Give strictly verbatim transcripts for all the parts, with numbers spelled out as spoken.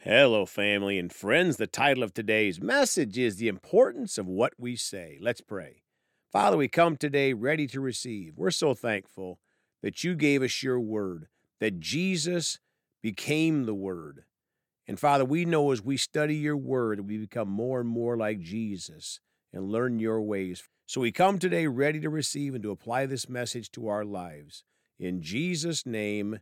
Hello, family and friends. The title of today's message is The Importance of What We Say. Let's pray. Father, we come today ready to receive. We're so thankful that you gave us your word, that Jesus became the word. And Father, we know as we study your word, we become more and more like Jesus and learn your ways. So we come today ready to receive and to apply this message to our lives. In Jesus' name,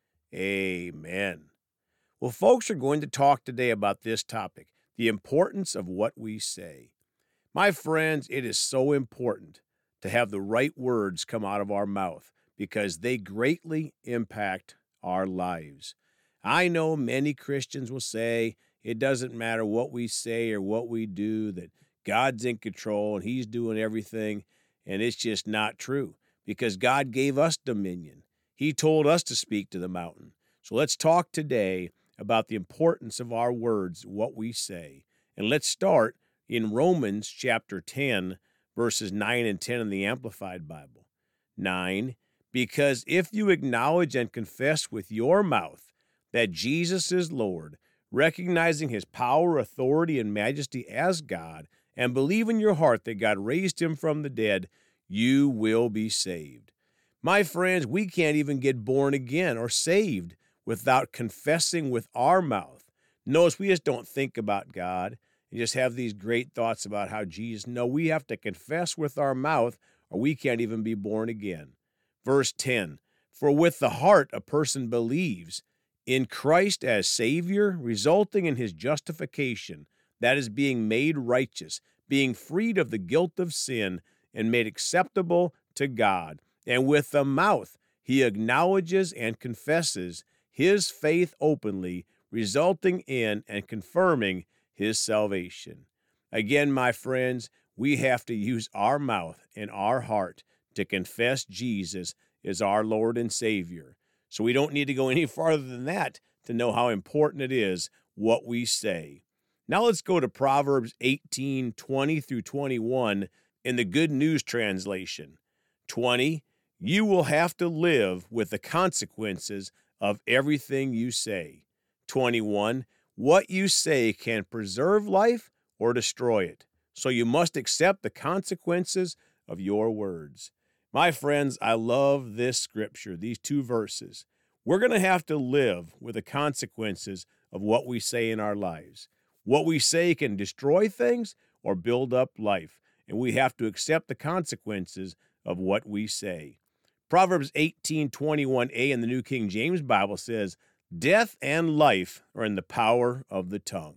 amen. Well, folks are going to talk today about this topic, the importance of what we say. My friends, it is so important to have the right words come out of our mouth because they greatly impact our lives. I know many Christians will say it doesn't matter what we say or what we do, that God's in control and he's doing everything, and it's just not true because God gave us dominion. He told us to speak to the mountain. So let's talk today about the importance of our words, what we say. And let's start in Romans chapter ten, verses nine and ten in the Amplified Bible. nine, because if you acknowledge and confess with your mouth that Jesus is Lord, recognizing his power, authority, and majesty as God, and believe in your heart that God raised him from the dead, you will be saved. My friends, we can't even get born again or saved without confessing with our mouth. Notice we just don't think about God and just have these great thoughts about how Jesus. No, we have to confess with our mouth or we can't even be born again. Verse ten, for with the heart a person believes in Christ as Savior, resulting in his justification, that is being made righteous, being freed of the guilt of sin and made acceptable to God. And with the mouth he acknowledges and confesses his faith openly, resulting in and confirming his salvation. Again, my friends, we have to use our mouth and our heart to confess Jesus as our Lord and Savior. So we don't need to go any farther than that to know how important it is what we say. Now let's go to Proverbs eighteen, twenty through twenty-one in the Good News Translation. twenty, you will have to live with the consequences of everything you say. twenty-one, what you say can preserve life or destroy it. So you must accept the consequences of your words. My friends, I love this scripture, these two verses. We're going to have to live with the consequences of what we say in our lives. What we say can destroy things or build up life, and we have to accept the consequences of what we say. Proverbs eighteen twenty-one a in the New King James Bible says, death and life are in the power of the tongue.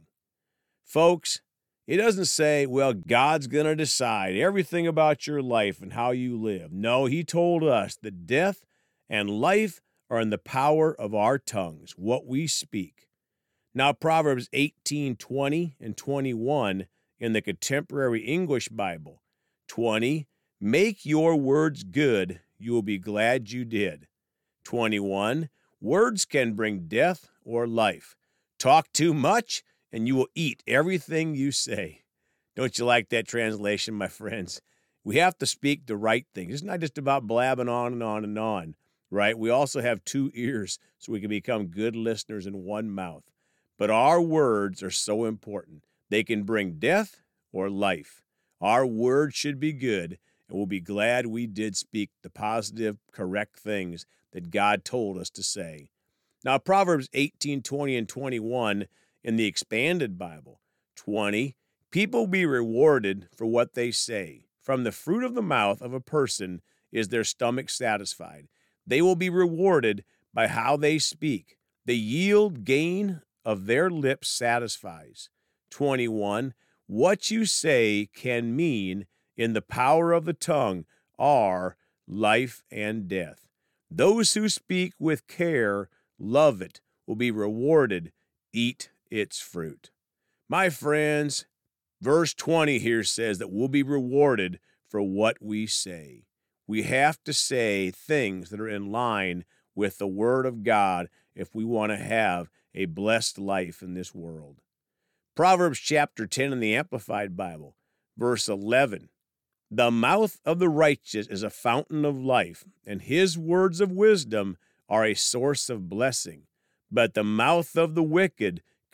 Folks, it doesn't say, well, God's going to decide everything about your life and how you live. No, he told us that death and life are in the power of our tongues, what we speak. Now, Proverbs eighteen twenty and twenty-one in the Contemporary English Bible. twenty, make your words good, you will be glad you did. twenty-one, words can bring death or life. Talk too much, and you will eat everything you say. Don't you like that translation, my friends? We have to speak the right things. It's not just about blabbing on and on and on, right? We also have two ears so we can become good listeners in one mouth. But our words are so important. They can bring death or life. Our words should be good, and we'll be glad we did speak the positive, correct things that God told us to say. Now, Proverbs eighteen twenty and twenty-one in the Expanded Bible. twenty, people will be rewarded for what they say. From the fruit of the mouth of a person is their stomach satisfied. They will be rewarded by how they speak. The yield gain of their lips satisfies. twenty-one, what you say can mean in the power of the tongue are life and death. Those who speak with care, love it, will be rewarded, eat its fruit. My friends, verse twenty here says that we'll be rewarded for what we say. We have to say things that are in line with the Word of God if we want to have a blessed life in this world. Proverbs chapter ten in the Amplified Bible, verse eleven. The mouth of the righteous is a fountain of life, and his words of wisdom are a source of blessing. But the mouth of the wicked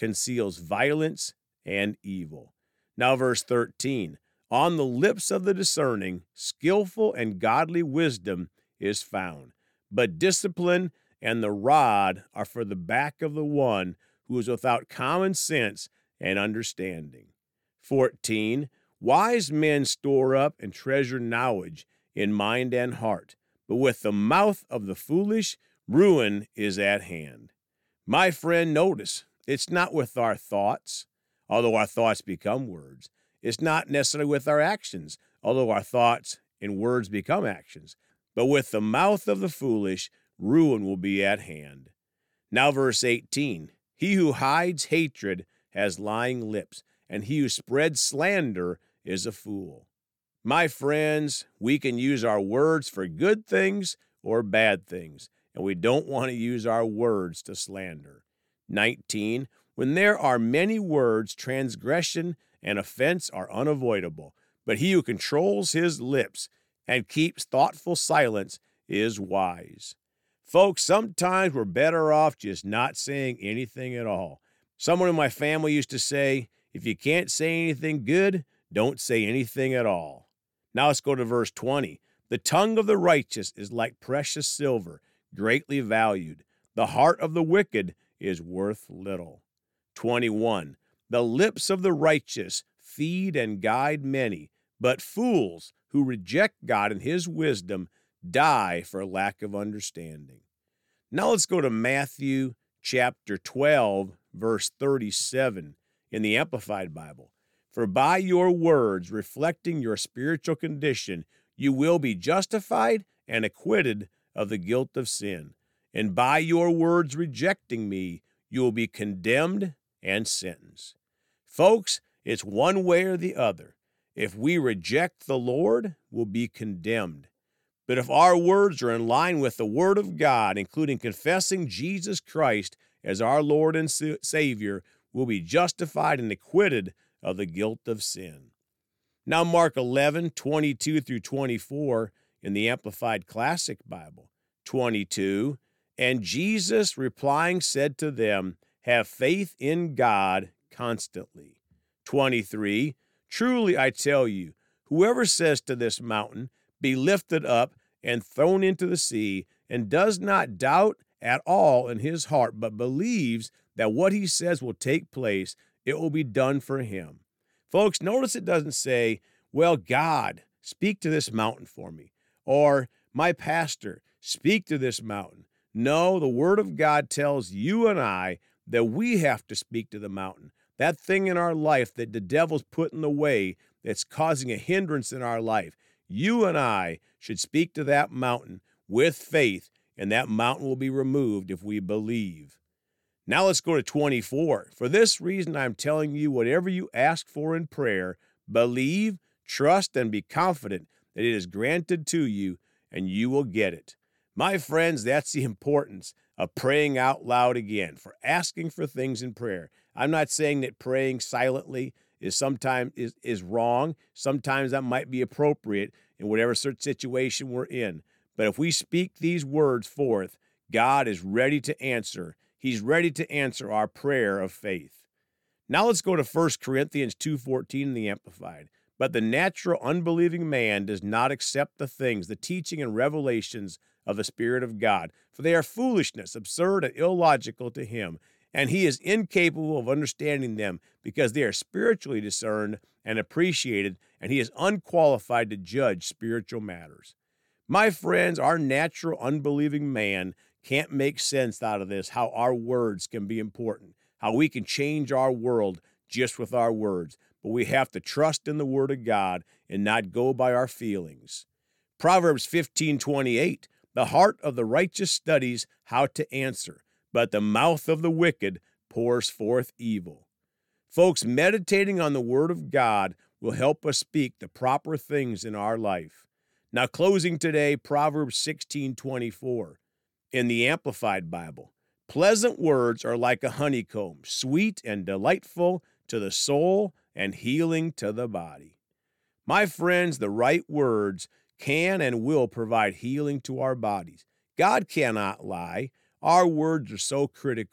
conceals violence and evil. Now, verse thirteen. On the lips of the discerning, skillful and godly wisdom is found, but discipline and the rod are for the back of the one who is without common sense and understanding. fourteen. Wise men store up and treasure knowledge in mind and heart, but with the mouth of the foolish, ruin is at hand. My friend, notice, it's not with our thoughts, although our thoughts become words. It's not necessarily with our actions, although our thoughts and words become actions. But with the mouth of the foolish, ruin will be at hand. Now, verse eighteen. He who hides hatred has lying lips, and he who spreads slander is a fool. My friends, we can use our words for good things or bad things, and we don't want to use our words to slander. nineteen. When there are many words, transgression and offense are unavoidable, but he who controls his lips and keeps thoughtful silence is wise. Folks, sometimes we're better off just not saying anything at all. Someone in my family used to say, if you can't say anything good, don't say anything at all. Now let's go to verse twenty. The tongue of the righteous is like precious silver, greatly valued. The heart of the wicked is worth little. twenty-one. The lips of the righteous feed and guide many, but fools who reject God and his wisdom die for lack of understanding. Now let's go to Matthew chapter twelve, verse thirty-seven in the Amplified Bible. For by your words reflecting your spiritual condition, you will be justified and acquitted of the guilt of sin. And by your words rejecting me, you will be condemned and sentenced. Folks, it's one way or the other. If we reject the Lord, we'll be condemned. But if our words are in line with the Word of God, including confessing Jesus Christ as our Lord and Savior, we'll be justified and acquitted of the guilt of sin. Now Mark eleven, twenty-two through twenty-four in the Amplified Classic Bible. twenty-two, and Jesus replying said to them, have faith in God constantly. twenty-three, truly I tell you, whoever says to this mountain, be lifted up and thrown into the sea, and does not doubt at all in his heart, but believes that what he says will take place, it will be done for him. Folks, notice it doesn't say, well, God, speak to this mountain for me, or my pastor, speak to this mountain. No, the Word of God tells you and I that we have to speak to the mountain, that thing in our life that the devil's put in the way that's causing a hindrance in our life. You and I should speak to that mountain with faith, and that mountain will be removed if we believe. Now let's go to twenty-four. For this reason, I'm telling you, whatever you ask for in prayer, believe, trust, and be confident that it is granted to you, and you will get it. My friends, that's the importance of praying out loud again, for asking for things in prayer. I'm not saying that praying silently is sometimes is, is wrong. Sometimes that might be appropriate in whatever situation we're in. But if we speak these words forth, God is ready to answer. He's ready to answer our prayer of faith. Now let's go to First Corinthians two fourteen in the Amplified. But the natural unbelieving man does not accept the things, the teaching and revelations of the Spirit of God, for they are foolishness, absurd and illogical to him, and he is incapable of understanding them because they are spiritually discerned and appreciated, and he is unqualified to judge spiritual matters. My friends, our natural unbelieving man can't make sense out of this, how our words can be important, how we can change our world just with our words. But we have to trust in the Word of God and not go by our feelings. Proverbs fifteen twenty-eight, the heart of the righteous studies how to answer, but the mouth of the wicked pours forth evil. Folks, meditating on the Word of God will help us speak the proper things in our life. Now, closing today, Proverbs sixteen twenty-four in the Amplified Bible. Pleasant words are like a honeycomb, sweet and delightful to the soul and healing to the body. My friends, the right words can and will provide healing to our bodies. God cannot lie. Our words are so critical.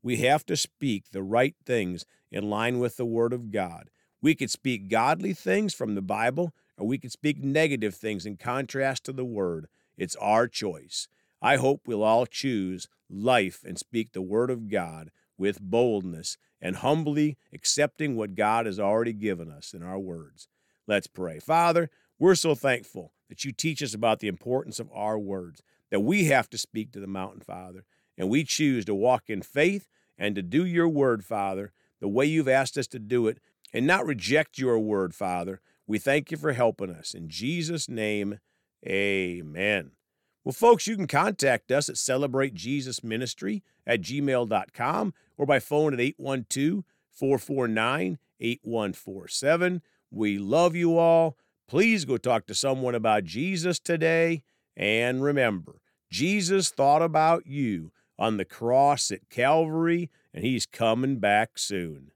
We have to speak the right things in line with the Word of God. We could speak godly things from the Bible, or we could speak negative things in contrast to the Word. It's our choice. I hope we'll all choose life and speak the Word of God with boldness and humbly accepting what God has already given us in our words. Let's pray. Father, we're so thankful that you teach us about the importance of our words, that we have to speak to the mountain, Father, and we choose to walk in faith and to do your word, Father, the way you've asked us to do it, and not reject your word, Father. We thank you for helping us. In Jesus' name, amen. Well, folks, you can contact us at celebrate jesus ministry at gmail dot com or by phone at eight one two, four four nine, eight one four seven. We love you all. Please go talk to someone about Jesus today. And remember, Jesus thought about you on the cross at Calvary, and he's coming back soon.